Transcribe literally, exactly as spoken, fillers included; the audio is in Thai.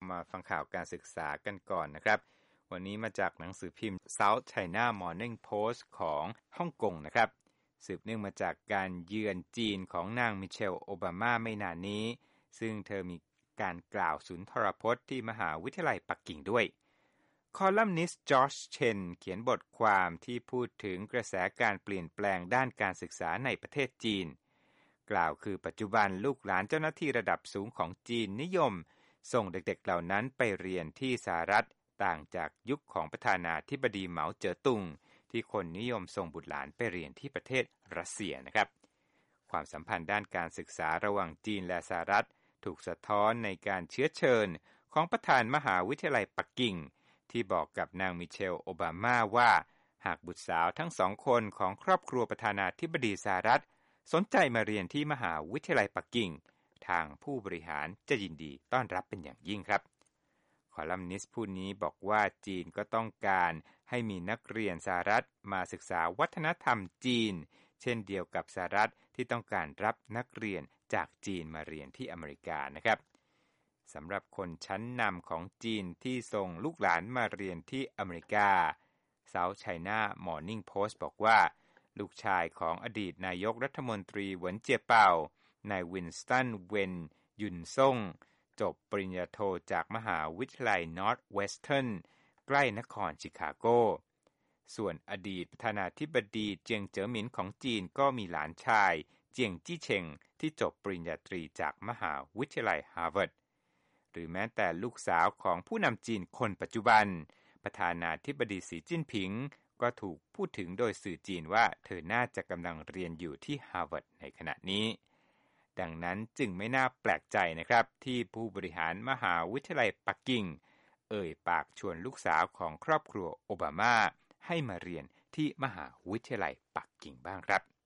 มาฟังข่าวการศึกษากันก่อนนะครับวันนี้มาจากหนังสือพิมพ์ South China Morning Post ของฮ่องกงนะครับสืบเนื่องมาจากการเยือนจีนของนางมิเชลโอบามาไม่นานนี้ซึ่งเธอมีการกล่าวสุนทรพจน์ที่มหาวิทยาลัยปักกิ่งด้วยคอลัมนิสต์จอร์จเชนเขียนบทความที่พูดถึงกระแสการเปลี่ยนแปลงด้านการศึกษาในประเทศจีนกล่าวคือปัจจุบันลูกหลานเจ้าหน้าที่ระดับสูงของจีนนิยมส่งเด็กๆเหล่านั้นไปเรียนที่สหรัฐต่างจากยุคของประธานาธิบดีเหมาเจ๋อตุงที่คนนิยมส่งบุตรหลานไปเรียนที่ประเทศรัสเซียนะครับความสัมพันธ์ด้านการศึกษาระหว่างจีนและสหรัฐถูกสะท้อนในการเชื้อเชิญของประธานมหาวิทยาลัยปักกิ่งที่บอกกับนางมิเชลโอบามาว่าหากบุตรสาวทั้งสองคนของครอบครัวประธานาธิบดีสหรัฐสนใจมาเรียนที่มหาวิทยาลัยปักกิ่งทางผู้บริหารจะยินดีต้อนรับเป็นอย่างยิ่งครับคอลัมนิสต์ผู้นี้บอกว่าจีนก็ต้องการให้มีนักเรียนสหรัฐมาศึกษาวัฒนธรรมจีนเช่นเดียวกับสหรัฐที่ต้องการรับนักเรียนจากจีนมาเรียนที่อเมริกานะครับสำหรับคนชั้นนำของจีนที่ส่งลูกหลานมาเรียนที่อเมริกา South China Morning Post บอกว่าลูกชายของอดีตนายกรัฐมนตรีเหวินเจียเป่านายวินสตันเวนยุนซ่งจบปริญญาโทจากมหาวิทยาลัย Northwestern ใกล้นครชิคาโกส่วนอดีตประธานาธิบดีเจียงเจ๋อหมินของจีนก็มีหลานชายเจียงจี้เชงที่จบปริญญาตรีจากมหาวิทยาลัยฮาร์วาร์ดหรือแม้แต่ลูกสาวของผู้นำจีนคนปัจจุบันประธานาธิบดีสีจิ้นผิงก็ถูกพูดถึงโดยสื่อจีนว่าเธอน่าจะกำลังเรียนอยู่ที่ฮาร์วาร์ดในขณะนี้ดังนั้นจึงไม่น่าแปลกใจนะครับที่ผู้บริหารมหาวิทยาลัยปักกิ่งเอ่ยปากชวนลูกสาวของครอบครัวโอบามาให้มาเรียนที่มหาวิทยาลัยปักกิ่งบ้างครับ